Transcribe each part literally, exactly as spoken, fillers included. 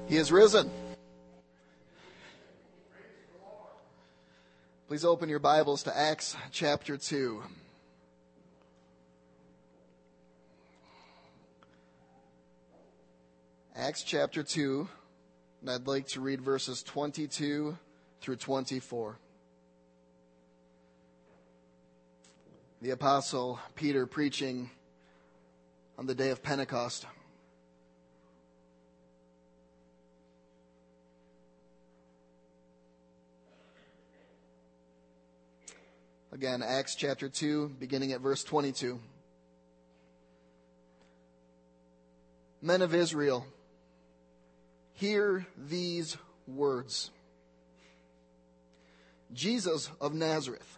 He is risen. Please open your Bibles to Acts chapter two. Acts chapter two, and I'd like to read verses twenty-two through twenty-four. The Apostle Peter preaching on the day of Pentecost. Again, Acts chapter two, beginning at verse twenty-two. Men of Israel, hear these words. Jesus of Nazareth,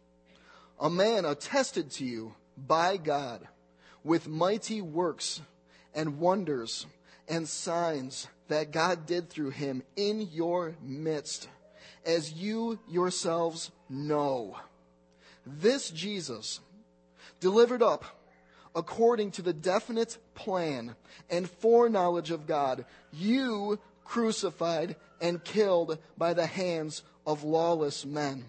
a man attested to you by God with mighty works and wonders and signs that God did through him in your midst, as you yourselves know. This Jesus, delivered up according to the definite plan and foreknowledge of God, you crucified and killed by the hands of lawless men.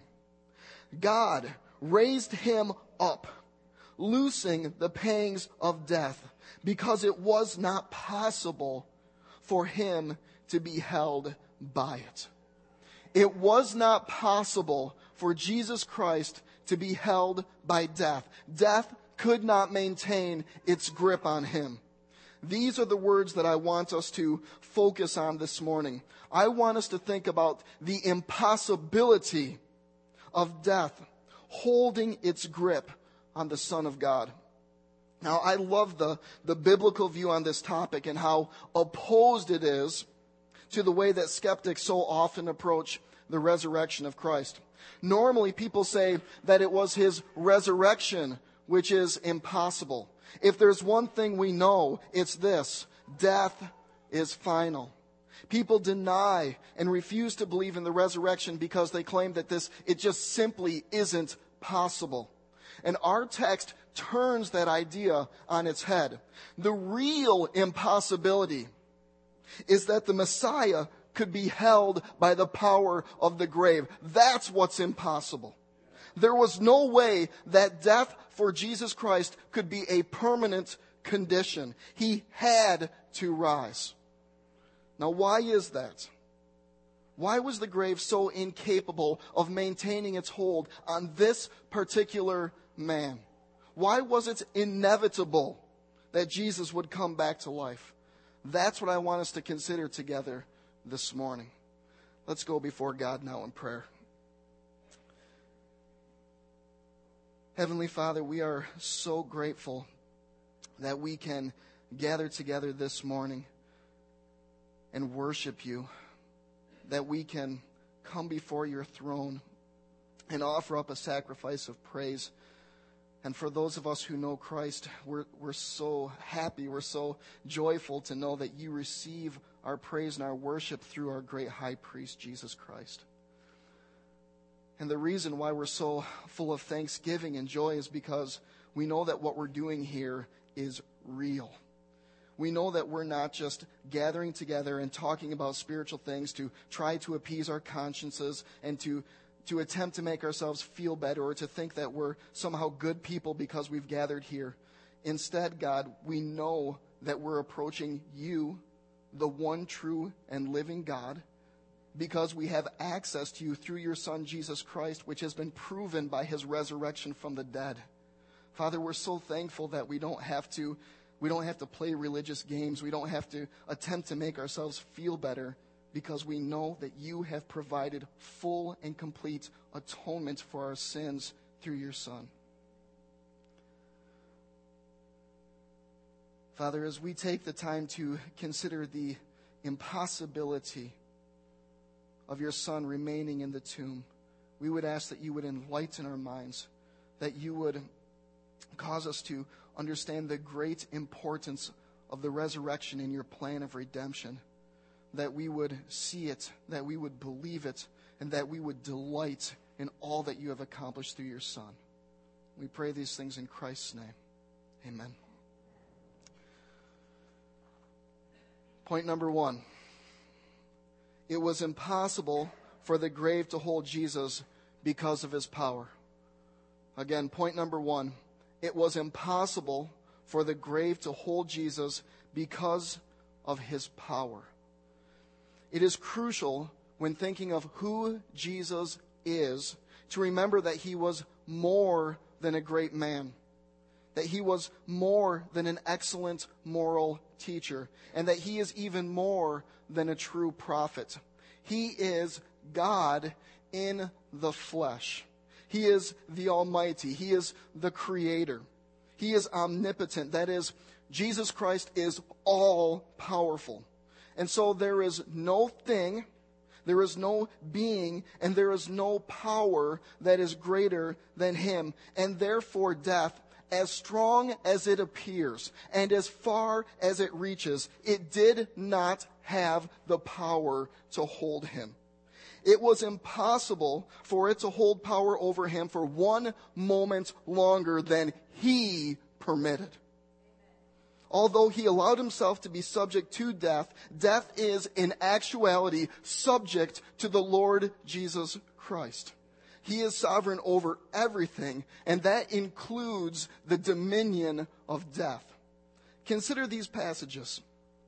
God raised him up, loosing the pangs of death, because it was not possible for him to be held by it. It was not possible for Jesus Christ to be held by death. Death could not maintain its grip on him. These are the words that I want us to focus on this morning. I want us to think about the impossibility of death holding its grip on the Son of God. Now, I love the, the biblical view on this topic and how opposed it is to the way that skeptics so often approach the resurrection of Christ. Normally, people say that it was his resurrection which is impossible. If there's one thing we know, it's this: death is final. People deny and refuse to believe in the resurrection because they claim that this, it just simply isn't possible. And our text turns that idea on its head. The real impossibility is that the Messiah could be held by the power of the grave. That's what's impossible. There was no way that death for Jesus Christ could be a permanent condition. He had to rise. Now, why is that? Why was the grave so incapable of maintaining its hold on this particular man? Why was it inevitable that Jesus would come back to life? That's what I want us to consider together this morning. Let's go before God now in prayer. Heavenly Father, we are so grateful that we can gather together this morning and worship you, that we can come before your throne and offer up a sacrifice of praise. And for those of us who know Christ, we're, we're so happy, we're so joyful to know that you receive our praise and our worship through our great high priest, Jesus Christ. And the reason why we're so full of thanksgiving and joy is because we know that what we're doing here is real. We know that we're not just gathering together and talking about spiritual things to try to appease our consciences and to to attempt to make ourselves feel better or to think that we're somehow good people because we've gathered here. Instead, God, we know that we're approaching you, the one true and living God, because we have access to you through your Son, Jesus Christ, which has been proven by his resurrection from the dead. Father, we're so thankful that we don't have to, we don't have to play religious games. We don't have to attempt to make ourselves feel better, because we know that you have provided full and complete atonement for our sins through your Son. Father, as we take the time to consider the impossibility of your Son remaining in the tomb, we would ask that you would enlighten our minds, that you would cause us to understand the great importance of the resurrection in your plan of redemption, that we would see it, that we would believe it, and that we would delight in all that you have accomplished through your Son. We pray these things in Christ's name. Amen. Point number one. It was impossible for the grave to hold Jesus because of his power. Again, point number one. It was impossible for the grave to hold Jesus because of his power. It is crucial when thinking of who Jesus is to remember that he was more than a great man, that he was more than an excellent moral teacher, and that he is even more than a true prophet. He is God in the flesh. He is the Almighty. He is the Creator. He is omnipotent. That is, Jesus Christ is all powerful. And so there is no thing, there is no being, and there is no power that is greater than him. And therefore death, as strong as it appears and as far as it reaches, it did not have the power to hold him. It was impossible for it to hold power over him for one moment longer than he permitted. Although he allowed himself to be subject to death, death is in actuality subject to the Lord Jesus Christ. He is sovereign over everything, and that includes the dominion of death. Consider these passages.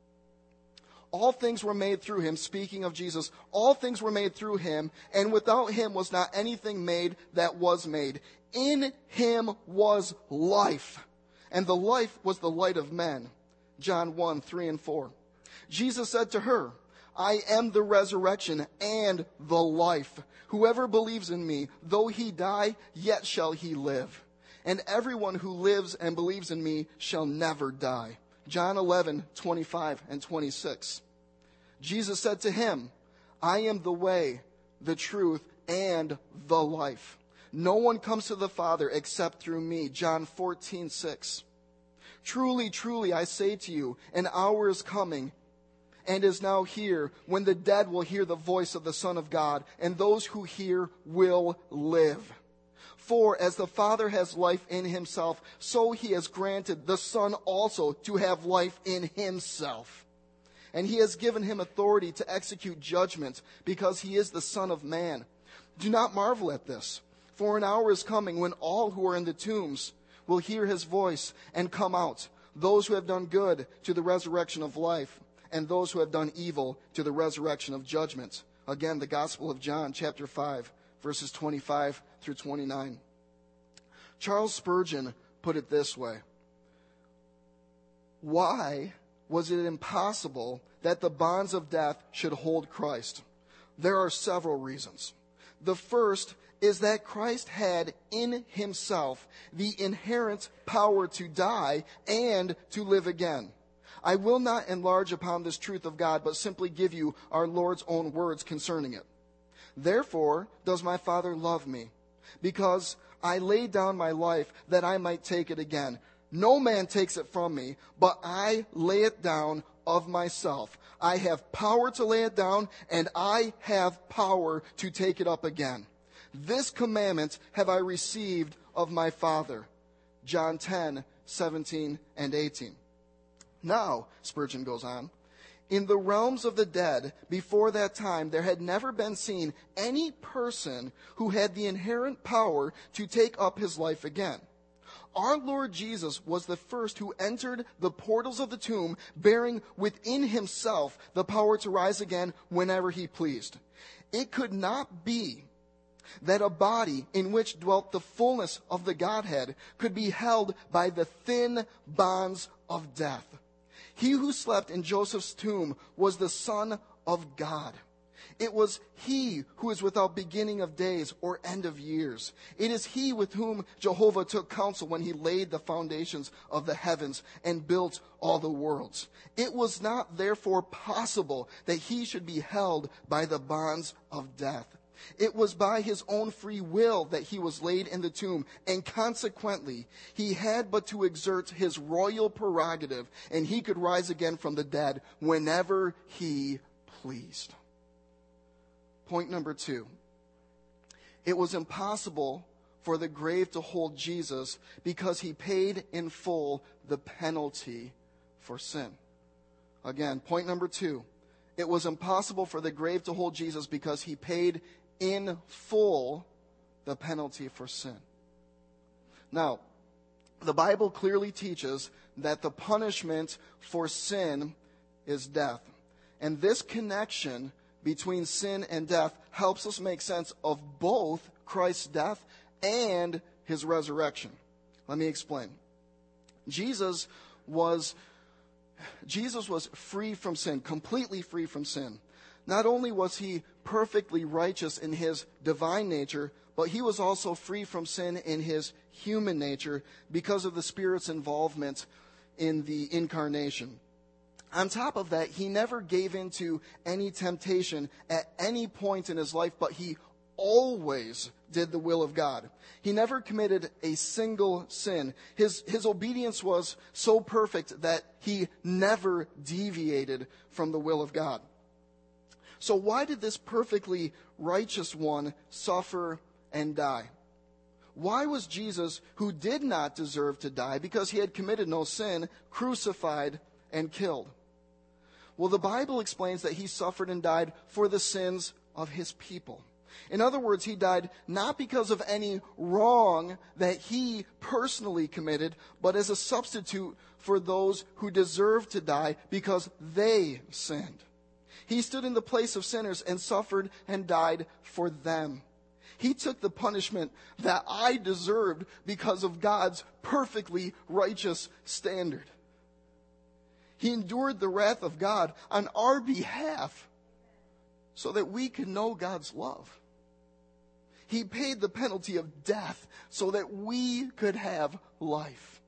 All things were made through him, speaking of Jesus. All things were made through him, and without him was not anything made that was made. In him was life, and the life was the light of men. John one, three and four. Jesus said to her, I am the resurrection and the life. Whoever believes in me, though he die, yet shall he live. And everyone who lives and believes in me shall never die. John eleven, twenty-five and twenty-six. Jesus said to him, I am the way, the truth, and the life. No one comes to the Father except through me. John fourteen, six. Truly, truly, I say to you, an hour is coming and is now here when the dead will hear the voice of the Son of God, and those who hear will live. For as the Father has life in himself, so he has granted the Son also to have life in himself. And he has given him authority to execute judgment, because he is the Son of Man. Do not marvel at this, for an hour is coming when all who are in the tombs will hear his voice and come out, those who have done good to the resurrection of life, and those who have done evil to the resurrection of judgment. Again, the Gospel of John, chapter five, verses twenty-five through twenty-nine. Charles Spurgeon put it this way. Why was it impossible that the bonds of death should hold Christ? There are several reasons. The first is that Christ had in himself the inherent power to die and to live again. I will not enlarge upon this truth of God, but simply give you our Lord's own words concerning it. Therefore does my Father love me, because I laid down my life that I might take it again. No man takes it from me, but I lay it down of myself. I have power to lay it down, and I have power to take it up again. This commandment have I received of my Father. John ten, seventeen and eighteen. Now, Spurgeon goes on, in the realms of the dead, before that time, there had never been seen any person who had the inherent power to take up his life again. Our Lord Jesus was the first who entered the portals of the tomb, bearing within himself the power to rise again whenever he pleased. It could not be that a body in which dwelt the fullness of the Godhead could be held by the thin bonds of death. He who slept in Joseph's tomb was the Son of God. It was he who is without beginning of days or end of years. It is he with whom Jehovah took counsel when he laid the foundations of the heavens and built all the worlds. It was not therefore possible that he should be held by the bonds of death. It was by his own free will that he was laid in the tomb, and consequently, he had but to exert his royal prerogative, and he could rise again from the dead whenever he pleased. Point number two. It was impossible for the grave to hold Jesus because he paid in full the penalty for sin. Again, point number two. it was impossible for the grave to hold Jesus because he paid in full the penalty for sin. Now, the Bible clearly teaches that the punishment for sin is death. And this connection between sin and death helps us make sense of both Christ's death and his resurrection. Let me explain. Jesus was Jesus was free from sin, completely free from sin. Not only was he perfectly righteous in his divine nature, but he was also free from sin in his human nature because of the Spirit's involvement in the incarnation. On top of that, he never gave in to any temptation at any point in his life, but he always did the will of God. He never committed a single sin. His, his obedience was so perfect that he never deviated from the will of God. So why did this perfectly righteous one suffer and die? Why was Jesus, who did not deserve to die because he had committed no sin, crucified and killed? Well, the Bible explains that he suffered and died for the sins of his people. In other words, he died not because of any wrong that he personally committed, but as a substitute for those who deserved to die because they sinned. He stood in the place of sinners and suffered and died for them. He took the punishment that I deserved because of God's perfectly righteous standard. He endured the wrath of God on our behalf so that we could know God's love. He paid the penalty of death so that we could have life.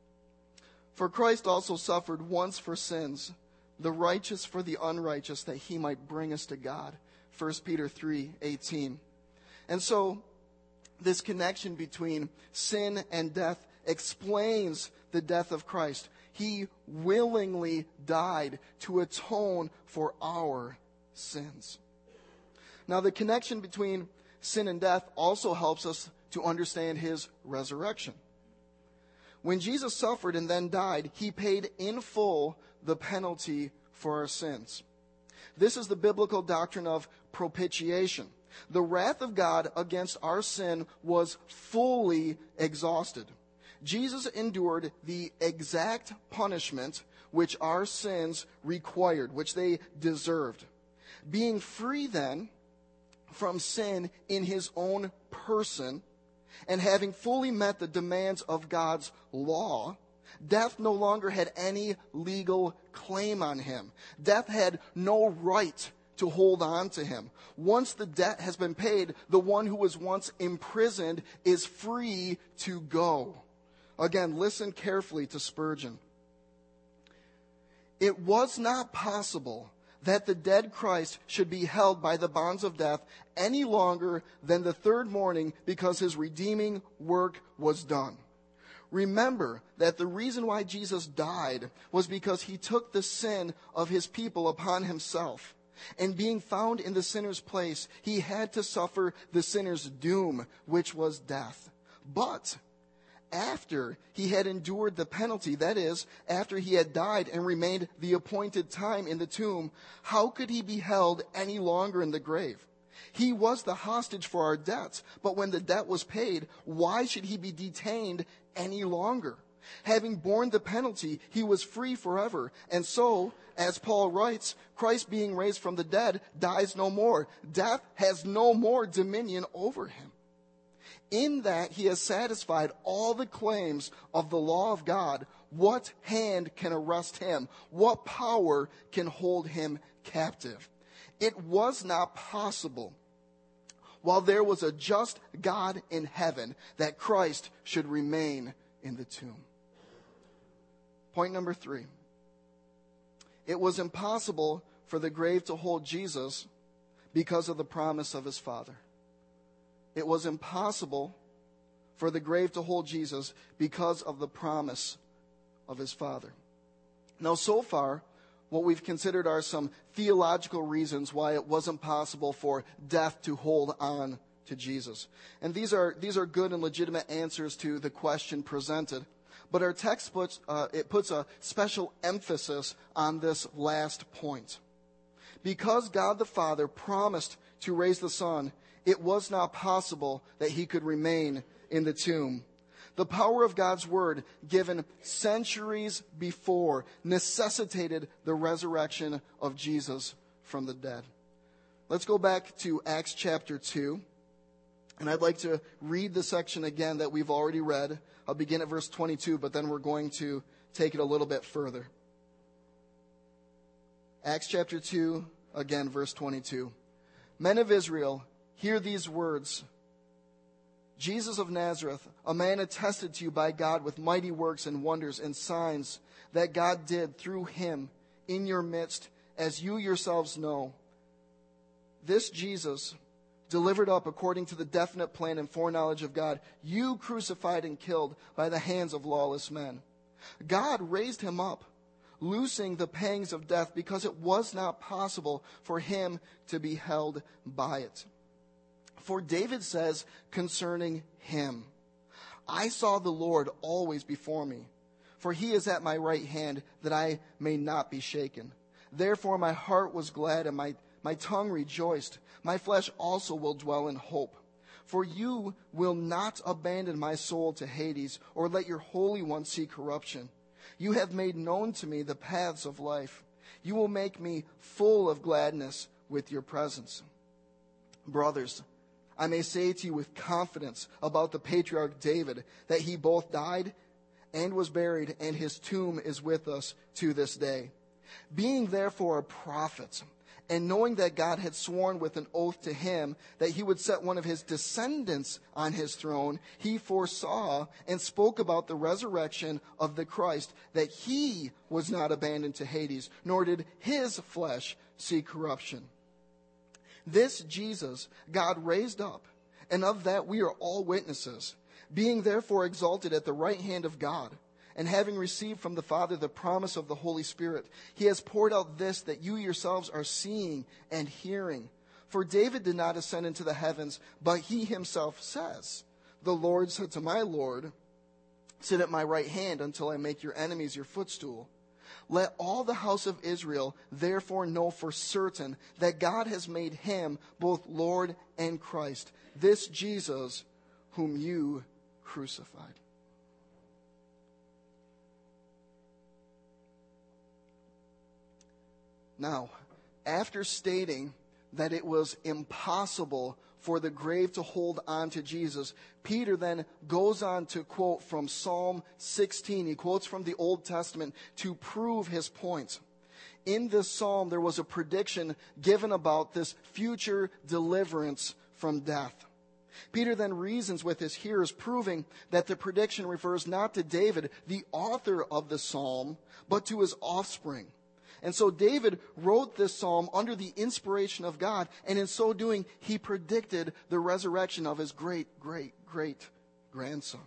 For Christ also suffered once for sins, the righteous for the unrighteous, that he might bring us to God. First Peter three eighteen. And so, this connection between sin and death explains the death of Christ. He willingly died to atone for our sins. Now, the connection between sin and death also helps us to understand his resurrection. When Jesus suffered and then died, he paid in full the penalty for our sins. This is the biblical doctrine of propitiation. The wrath of God against our sin was fully exhausted. Jesus endured the exact punishment which our sins required, which they deserved. Being free then from sin in his own person, and having fully met the demands of God's law, death no longer had any legal claim on him. Death had no right to hold on to him. Once the debt has been paid, the one who was once imprisoned is free to go. Again, listen carefully to Spurgeon. It was not possible that the dead Christ should be held by the bonds of death any longer than the third morning because his redeeming work was done. Remember that the reason why Jesus died was because he took the sin of his people upon himself. And being found in the sinner's place, he had to suffer the sinner's doom, which was death. But after he had endured the penalty, that is, after he had died and remained the appointed time in the tomb, how could he be held any longer in the grave? He was the hostage for our debts, but when the debt was paid, why should he be detained any longer? Having borne the penalty, he was free forever. And so, as Paul writes, Christ being raised from the dead dies no more. Death has no more dominion over him. In that he has satisfied all the claims of the law of God, what hand can arrest him? What power can hold him captive? It was not possible, while there was a just God in heaven, that Christ should remain in the tomb. Point number three. It was impossible for the grave to hold Jesus because of the promise of his Father. It was impossible for the grave to hold Jesus because of the promise of his Father. Now, so far, what we've considered are some theological reasons why it wasn't possible for death to hold on to Jesus. And these are, these are good and legitimate answers to the question presented. But our text puts, uh, it puts a special emphasis on this last point. Because God the Father promised to raise the Son, it was not possible that he could remain in the tomb. The power of God's word, given centuries before, necessitated the resurrection of Jesus from the dead. Let's go back to Acts chapter two. And I'd like to read the section again that we've already read. I'll begin at verse twenty-two, but then we're going to take it a little bit further. Acts chapter two, again, verse twenty-two. Men of Israel, hear these words. Jesus of Nazareth, a man attested to you by God with mighty works and wonders and signs that God did through him in your midst, as you yourselves know. This Jesus, delivered up according to the definite plan and foreknowledge of God, you crucified and killed by the hands of lawless men. God raised him up, loosing the pangs of death, because it was not possible for him to be held by it. For David says concerning him, I saw the Lord always before me, for he is at my right hand, that I may not be shaken. Therefore my heart was glad, and my, my tongue rejoiced. My flesh also will dwell in hope. For you will not abandon my soul to Hades, or let your Holy One see corruption. You have made known to me the paths of life. You will make me full of gladness with your presence. Brothers, I may say to you with confidence about the patriarch David, that he both died and was buried, and his tomb is with us to this day. Being therefore a prophet, and knowing that God had sworn with an oath to him that he would set one of his descendants on his throne, he foresaw and spoke about the resurrection of the Christ, that he was not abandoned to Hades, nor did his flesh see corruption. This Jesus God raised up, and of that we are all witnesses. Being therefore exalted at the right hand of God, and having received from the Father the promise of the Holy Spirit, he has poured out this that you yourselves are seeing and hearing. For David did not ascend into the heavens, but he himself says, the Lord said to my Lord, sit at my right hand until I make your enemies your footstool. Let all the house of Israel therefore know for certain that God has made him both Lord and Christ, this Jesus whom you crucified. Now, after stating that it was impossible for the grave to hold on to Jesus, Peter then goes on to quote from Psalm sixteen. He quotes from the Old Testament to prove his point. In this psalm, there was a prediction given about this future deliverance from death. Peter then reasons with his hearers, proving that the prediction refers not to David, the author of the psalm, but to his offspring. And so David wrote this psalm under the inspiration of God, and in so doing, he predicted the resurrection of his great, great, great grandson.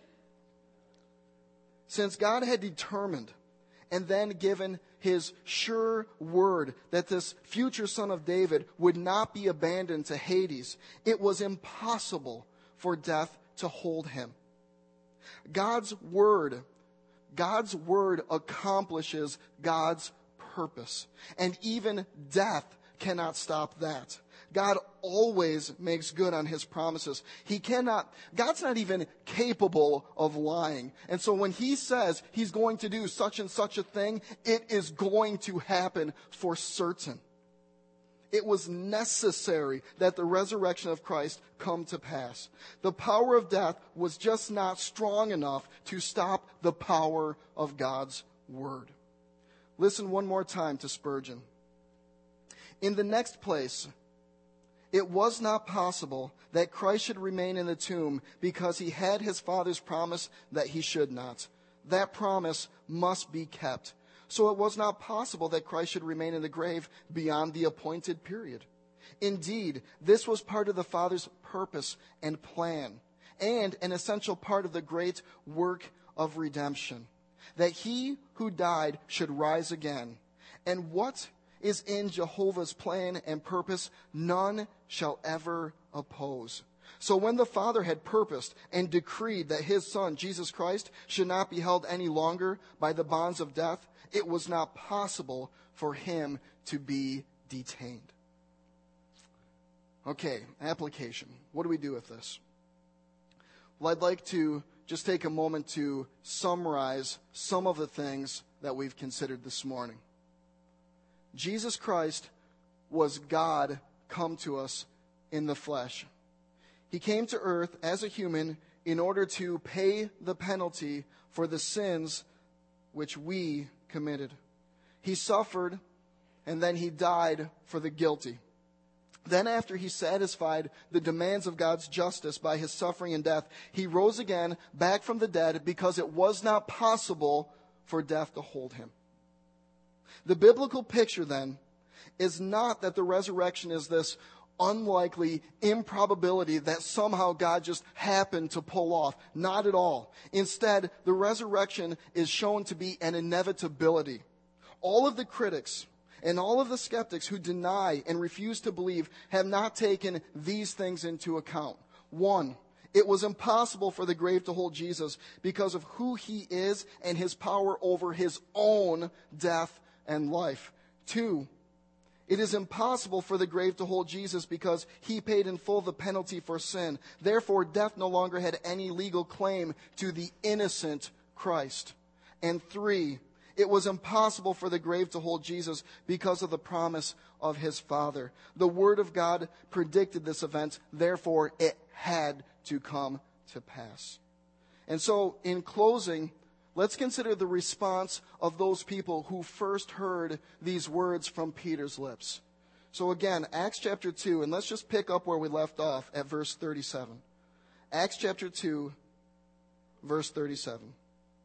Since God had determined and then given his sure word that this future son of David would not be abandoned to Hades, it was impossible for death to hold him. God's word, God's word accomplishes God's purpose. And even death cannot stop that. God always makes good on his promises. He cannot, God's not even capable of lying. And so when he says he's going to do such and such a thing, it is going to happen for certain. It was necessary that the resurrection of Christ come to pass. The power of death was just not strong enough to stop the power of God's word. Listen one more time to Spurgeon. In the next place, it was not possible that Christ should remain in the tomb because he had his Father's promise that he should not. That promise must be kept. So it was not possible that Christ should remain in the grave beyond the appointed period. Indeed, this was part of the Father's purpose and plan, and an essential part of the great work of redemption, that he who died should rise again. And what is in Jehovah's plan and purpose, none shall ever oppose. So when the Father had purposed and decreed that his Son, Jesus Christ, should not be held any longer by the bonds of death, it was not possible for him to be detained. Okay, application. What do we do with this? Well, I'd like to just take a moment to summarize some of the things that we've considered this morning. Jesus Christ was God come to us in the flesh. He came to earth as a human in order to pay the penalty for the sins which we committed. He suffered, and then he died for the guilty. Then after he satisfied the demands of God's justice by his suffering and death, he rose again back from the dead because it was not possible for death to hold him. The biblical picture then is not that the resurrection is this unlikely improbability that somehow God just happened to pull off. Not at all. Instead, the resurrection is shown to be an inevitability. All of the critics and all of the skeptics who deny and refuse to believe have not taken these things into account. One, it was impossible for the grave to hold Jesus because of who he is and his power over his own death and life. Two, it is impossible for the grave to hold Jesus because he paid in full the penalty for sin. Therefore, death no longer had any legal claim to the innocent Christ. And three, it was impossible for the grave to hold Jesus because of the promise of his Father. The Word of God predicted this event, therefore it had to come to pass. And so, in closing, let's consider the response of those people who first heard these words from Peter's lips. So again, Acts chapter two, and let's just pick up where we left off at verse thirty-seven. Acts chapter two, verse thirty-seven.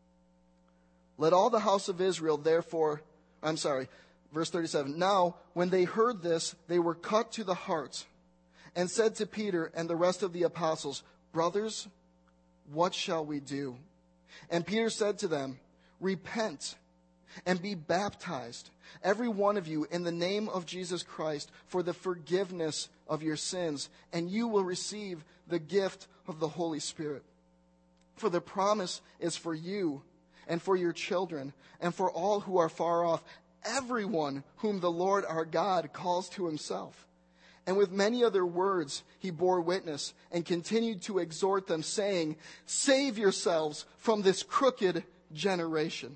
Let all the house of Israel therefore, I'm sorry, verse thirty-seven. Now, when they heard this, they were cut to the heart and said to Peter and the rest of the apostles, Brothers, what shall we do? And Peter said to them, Repent and be baptized, every one of you, in the name of Jesus Christ, for the forgiveness of your sins, and you will receive the gift of the Holy Spirit. For the promise is for you and for your children, and for all who are far off, everyone whom the Lord our God calls to himself. And with many other words he bore witness and continued to exhort them, saying, Save yourselves from this crooked generation.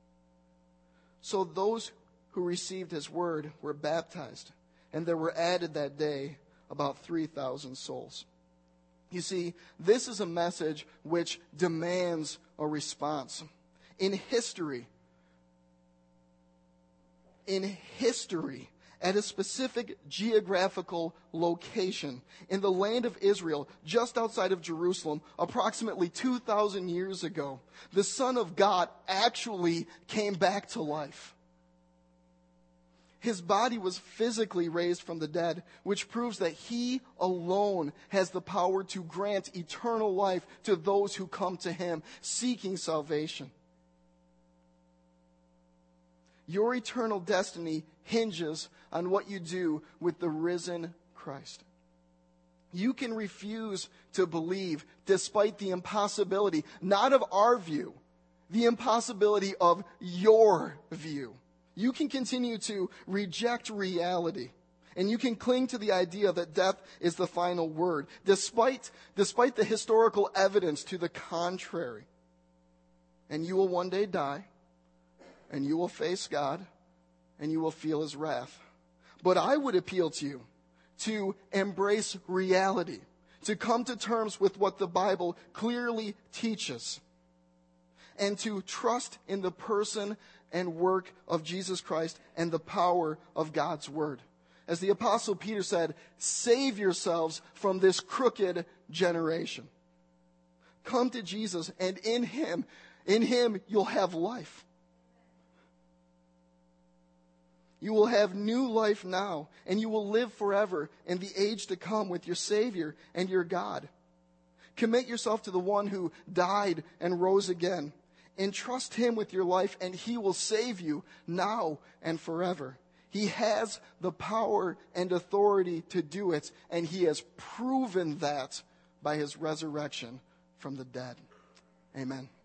So those who received his word were baptized, and there were added that day about three thousand souls. You see, this is a message which demands a response. In history, in history, at a specific geographical location in the land of Israel, just outside of Jerusalem, approximately two thousand years ago, the Son of God actually came back to life. His body was physically raised from the dead, which proves that he alone has the power to grant eternal life to those who come to him seeking salvation. Your eternal destiny hinges on what you do with the risen Christ. You can refuse to believe despite the impossibility, not of our view, the impossibility of your view. You can continue to reject reality, and you can cling to the idea that death is the final word, despite, despite the historical evidence to the contrary. And you will one day die, and you will face God, and you will feel his wrath. But I would appeal to you to embrace reality, to come to terms with what the Bible clearly teaches, and to trust in the person and work of Jesus Christ and the power of God's word. As the Apostle Peter said, save yourselves from this crooked generation. Come to Jesus, and in him, in him you'll have life. You will have new life now, and you will live forever in the age to come with your Savior and your God. Commit yourself to the one who died and rose again. Entrust him with your life, and he will save you now and forever. He has the power and authority to do it, and he has proven that by his resurrection from the dead. Amen.